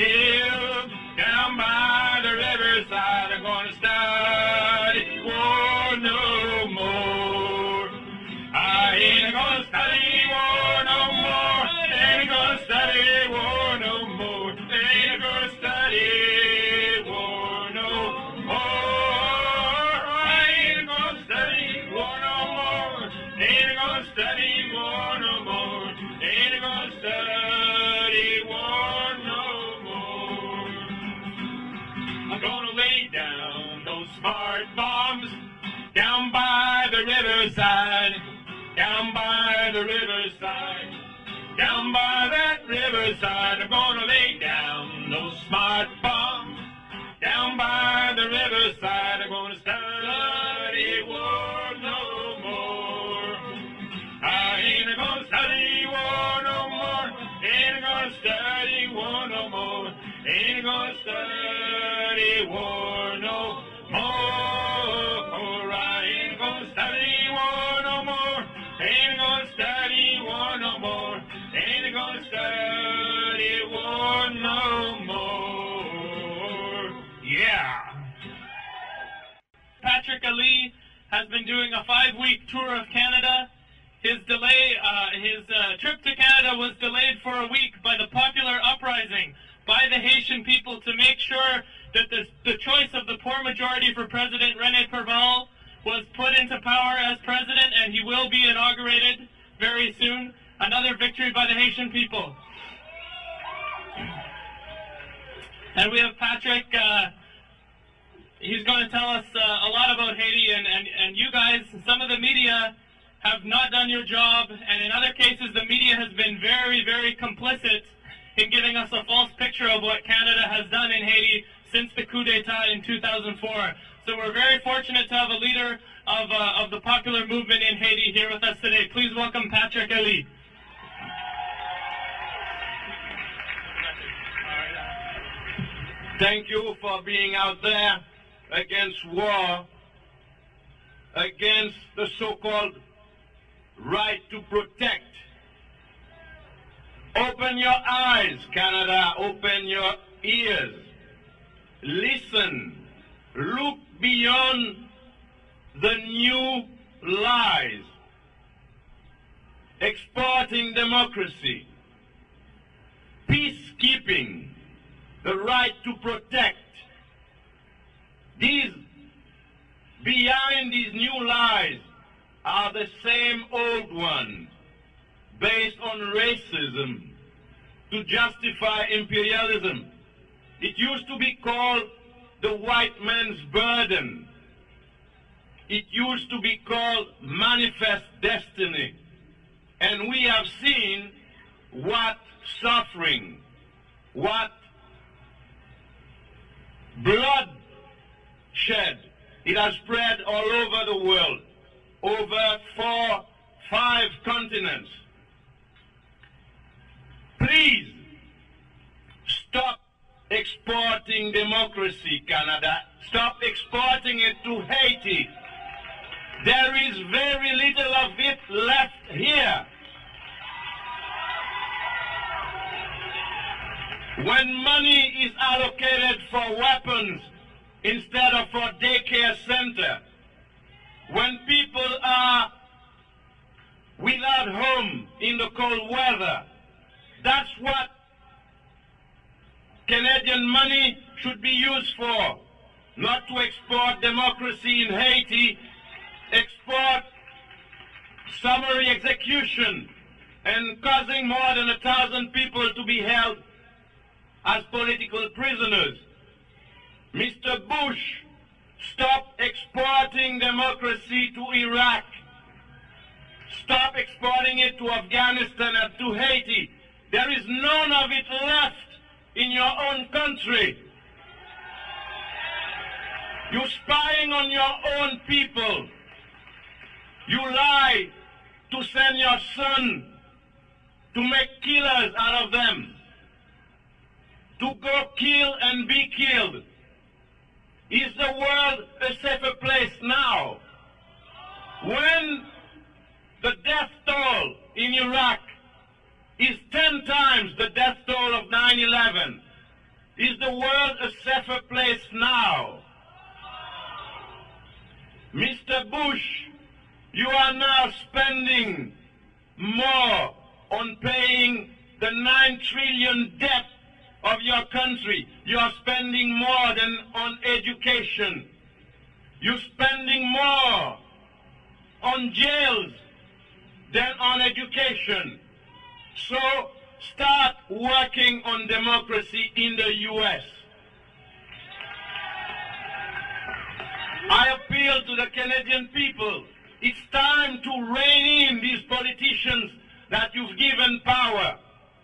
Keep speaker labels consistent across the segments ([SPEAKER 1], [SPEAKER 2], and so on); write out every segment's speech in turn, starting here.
[SPEAKER 1] live down by the riverside. I'm gonna study war no more. I ain't gonna study war no more. Ain't gonna study war no more. Ain't gonna study war no more. I ain't gonna study war no more. Ain't gonna study war no more. Ain't gonna study war no more. I'm gonna lay down those smart bombs down by the riverside. Down by the riverside. Down by that riverside. I'm gonna lay down those smart bombs. Down by the riverside. I'm gonna study war no more. I ain't gonna study war no more. Ain't gonna study war no more. Ain't gonna study war no more. I ain't gonna study war no more. Ain't gonna study war no more. Ain't gonna study war no more. Yeah.
[SPEAKER 2] Patrick Ali has been doing a 5-week tour of Canada. His trip to Canada was delayed for a week by the popular uprising by the Haitian people to make sure that the choice of the poor majority for President René Préval was put into power as president, and he will be inaugurated very soon. Another victory by the Haitian people. And we have Patrick. He's going to tell us a lot about Haiti, and you guys, some of the media have not done your job, and in other cases the media has been very, very complicit in giving us a false picture of what Canada has done in Haiti since the coup d'etat in 2004. So we're very fortunate to have a leader of the popular movement in Haiti here with us today. Please welcome Patrick Ali.
[SPEAKER 1] Thank you for being out there against war, against the so-called right to protect. Open your eyes, Canada. Open your ears. Listen. Look beyond the new lies. Exporting democracy, peacekeeping, the right to protect. Behind these new lies are the same old ones, based on racism, to justify imperialism. It used to be called the white man's burden. It used to be called manifest destiny. And we have seen what suffering, what bloodshed it has spread all over the world, over 5 continents. Please stop exporting democracy, Canada. Stop exporting it to Haiti. There is very little of it left here. When money is allocated for weapons instead of for daycare center, when people are without home in the cold weather, that's what Canadian money should be used for, not to export democracy in Haiti, export summary execution, and causing more than 1,000 people to be held as political prisoners. Mr. Bush, stop exporting democracy to Iraq. Stop exporting it to Afghanistan and to Haiti. There is none of it left in your own country. You're spying on your own people. You lie to send your son to make killers out of them, to go kill and be killed. Is the world a safer place now? When the death toll in Iraq is 10 times the death toll of 9/11, Is the world a safer place now? Mr. Bush, you are now spending more on paying the 9 trillion debt of your country. You are spending more than on education. You're spending more on jails than on education. So start working on democracy in the U.S. I appeal to the Canadian people. It's time to rein in these politicians that you've given power.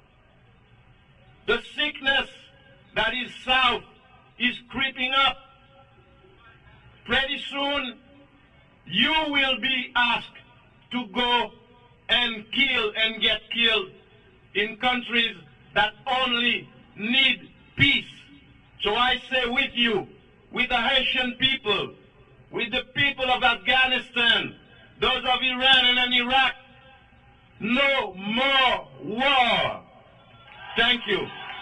[SPEAKER 1] The sickness that is south is creeping up. Pretty soon, you will be asked to go and kill and get killed in countries that only need peace. So I say with you, with the Haitian people, with the people of Afghanistan, those of Iran and Iraq, no more war. Thank you.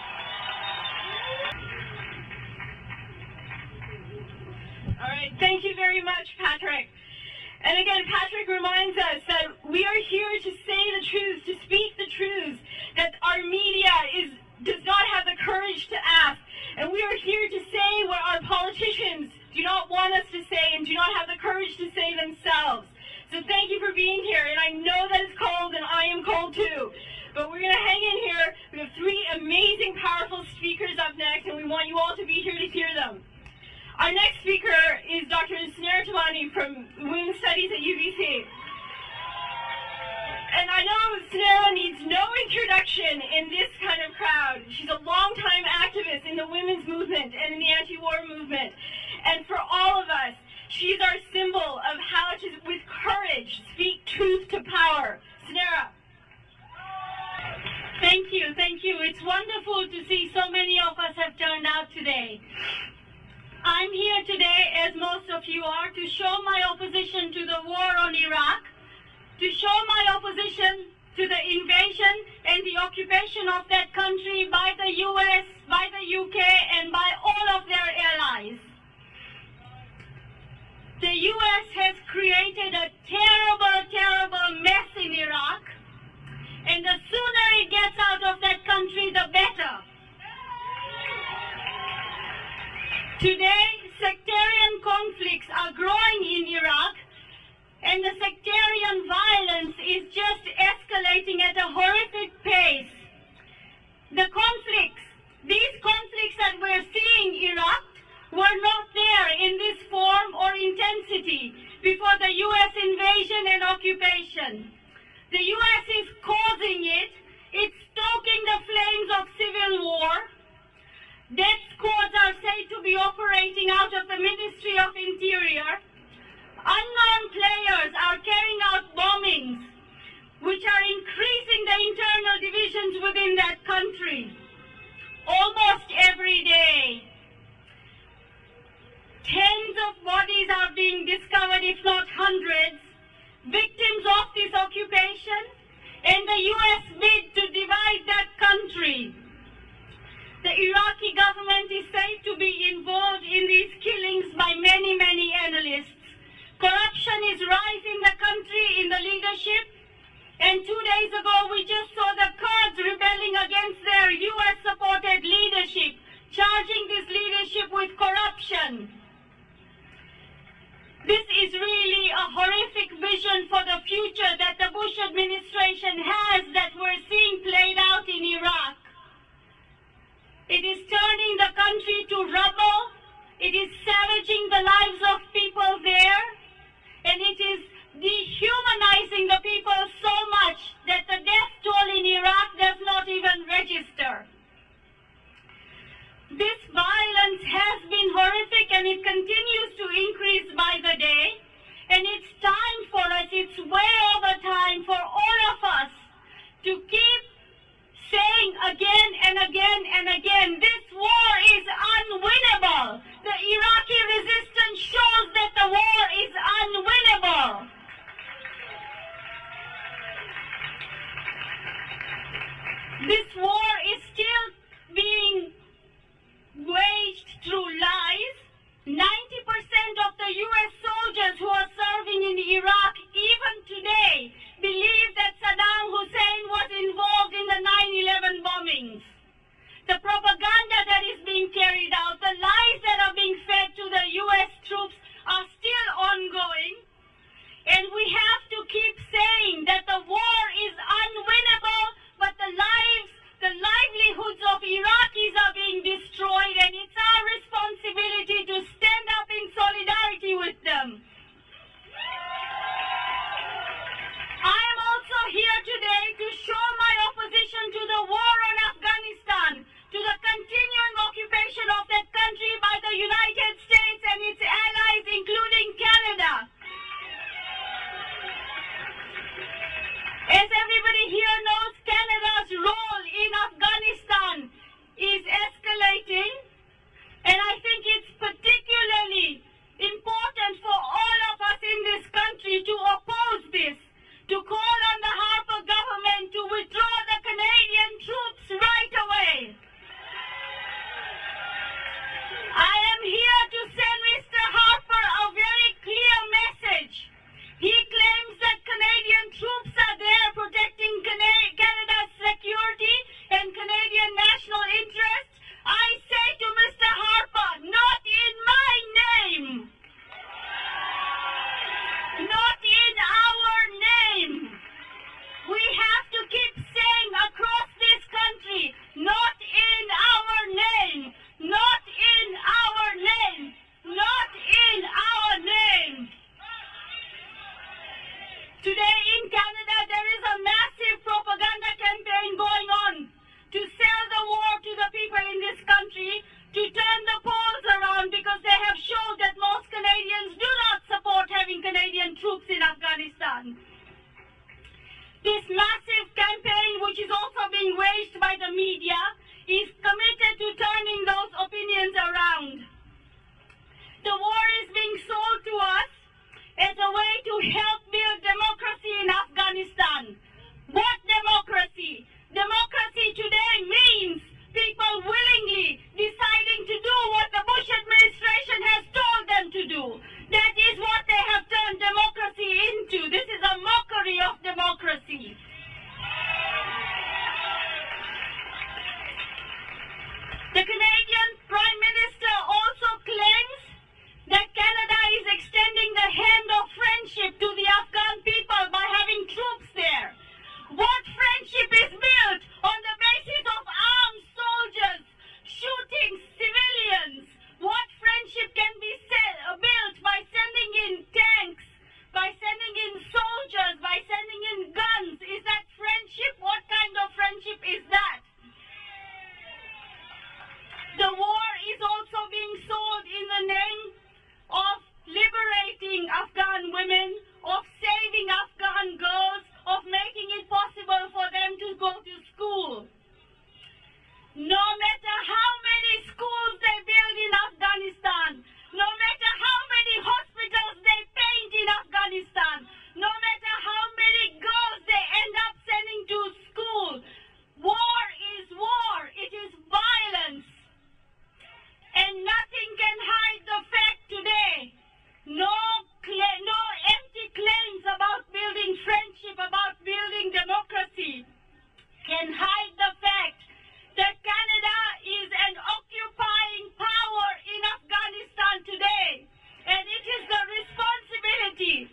[SPEAKER 3] All right, thank you very much, Patrick. And again, Patrick reminds us that we are here to say the truth, to speak the truth, that our media does not have the courage to ask. And we are here to say what our politicians do not want us to say and do not have the courage to say themselves. So thank you for being here. And I know that it's cold, and I am cold too. But we're going to hang in here. We have 3 amazing, powerful speakers up next, and we want you all to be here to hear them. Our next speaker is Dr. Snehra Tamani from Women's Studies at UBC. And I know Snehra needs no introduction in this kind of crowd. She's a longtime activist in the women's movement and in the anti-war movement. And for all of us, she's our symbol of how to, with courage, speak truth to power. Snehra.
[SPEAKER 4] Thank you, thank you. It's wonderful to see so many of us have turned out today. I'm here today, as most of you are, to show my opposition to the war on Iraq, to show my opposition to the invasion and the occupation of that country by the US, by the UK, and by all of their allies. The US has created a terrible, terrible mess in Iraq, and the sooner it gets out of that country, the better. Today, sectarian conflicts are growing in Iraq, and the sectarian violence is just escalating at a horrific pace. The conflicts, these conflicts that we're seeing in Iraq, were not there in this form or intensity before the U.S. invasion and occupation. The U.S. is causing it. It's stoking the flames of civil war. Death squads are said to be operating out of the Ministry of Interior. Unknown players are carrying out bombings, which are increasing the internal divisions within that country almost every day. Tens of bodies are being discovered, if not hundreds, victims of this occupation and the U.S. bid to divide that country. The Iraqi government is said to be involved in these killings by many, many analysts. Corruption is rising in the country, in the leadership, and 2 days ago we just saw the Kurds rebelling against their US-supported leadership, charging this leadership with corruption. This is really a horrific vision for the future that the Bush administration has, that we're seeing played out in Iraq. It is turning the country to rubble. It is savaging the lives of people there. And it is dehumanizing the people so much that the death toll in Iraq does not even register. This violence has been horrific, and it continues to increase by the day. And it's time for us, it's way over time for all of us to keep saying again and again and again, this war is unwinnable. The Iraqi resistance shows that the war is unwinnable. This war is still being empowering Afghan women, of saving Afghan girls, of making it possible for them to go to school. No matter how many schools they build in Afghanistan, no matter how many hospitals they paint in Afghanistan, no matter how many girls they end up sending to school, war is war. It is violence. And nothing can hide the fact today. No empty claims about building friendship, about building democracy can hide the fact that Canada is an occupying power in Afghanistan today. And it is the responsibility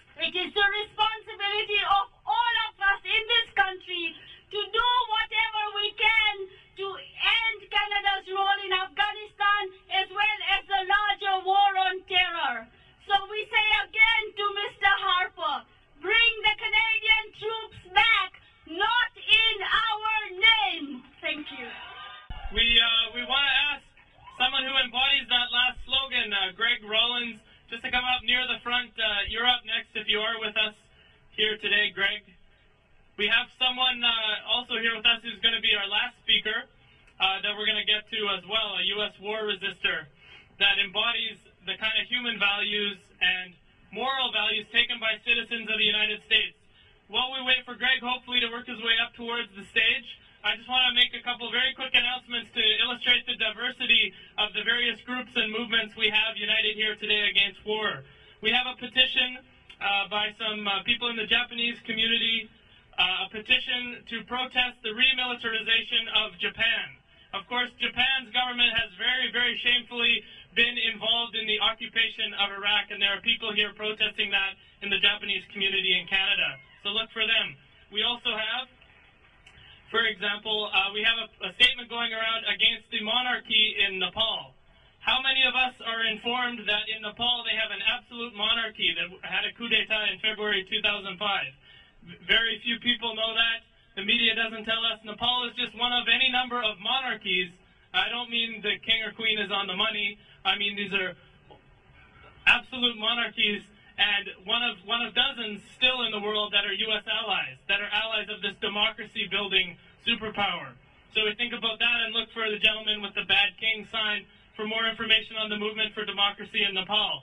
[SPEAKER 4] of all of us in this country to do whatever we can to end Canada's role in Afghanistan as well as the larger war on terror. So we say again to Mr. Harper, bring the Canadian troops back, not in our name. Thank you.
[SPEAKER 2] We want to ask someone who embodies that last slogan, Greg Rollins, just to come up near the front. You're up next if you are with us here today, Greg. We have someone also here with us who's going to be our last speaker that we're going to get to as well, a U.S. war resistor that embodies the kind of human values and moral values taken by citizens of the United States. While we wait for Greg, hopefully, to work his way up towards the stage, I just want to make a couple very quick announcements to illustrate the diversity of the various groups and movements we have united here today against war. We have a petition by some people in the Japanese community, a petition to protest the remilitarization of Japan. Of course, Japan's government has very, very shamefully been involved in the occupation of Iraq, and there are people here protesting that in the Japanese community in Canada. So look for them. We also have, for example, we have a statement going around against the monarchy in Nepal. How many of us are informed that in Nepal they have an absolute monarchy that had a coup d'etat in February 2005? Very few people know that. The media doesn't tell us. Nepal is just one of any number of monarchies. I don't mean the king or queen is on the money. I mean these are absolute monarchies, and one of dozens still in the world that are U.S. allies, that are allies of this democracy-building superpower. So we think about that and look for the gentleman with the bad king sign for more information on the movement for democracy in Nepal.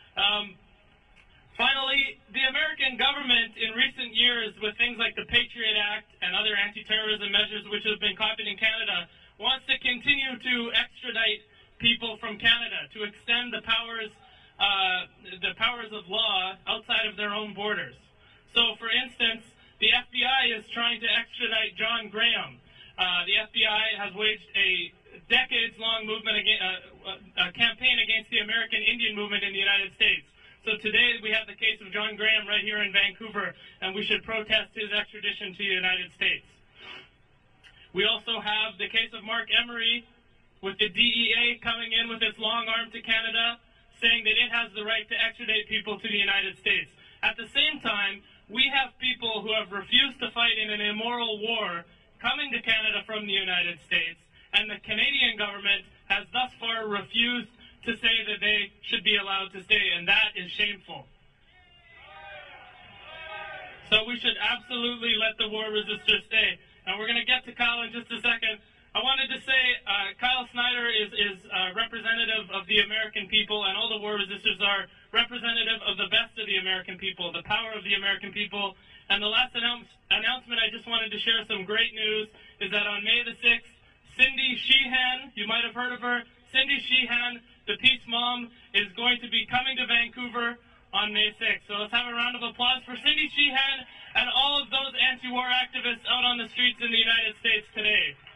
[SPEAKER 2] Finally, the American government in recent years, with things like the Patriot Act and other anti-terrorism measures which have been copied in Canada, wants to continue to extradite people from Canada, to extend the powers of law outside of their own borders. So, for instance, the FBI is trying to extradite John Graham. The FBI has waged a decades-long movement, a campaign against the American Indian movement in the United States. So today we have the case of John Graham right here in Vancouver, and we should protest his extradition to the United States. We also have the case of Mark Emery, with the DEA coming in with its long arm to Canada, saying that it has the right to extradite people to the United States. At the same time, we have people who have refused to fight in an immoral war coming to Canada from the United States, and the Canadian government has thus far refused to say that they should be allowed to stay, and that is shameful. So we should absolutely let the war resistors stay. And we're going to get to Kyle in just a second. I wanted to say Kyle Snyder is representative of the American people, and all the war resistors are representative of the best of the American people, the power of the American people. And the last announcement, I just wanted to share some great news, is that on May the 6th, Cindy Sheehan, you might have heard of her, Cindy Sheehan, the Peace Mom, is going to be coming to Vancouver on May 6th. So let's have a round of applause for Cindy Sheehan and all of those anti-war activists out on the streets in the United States today.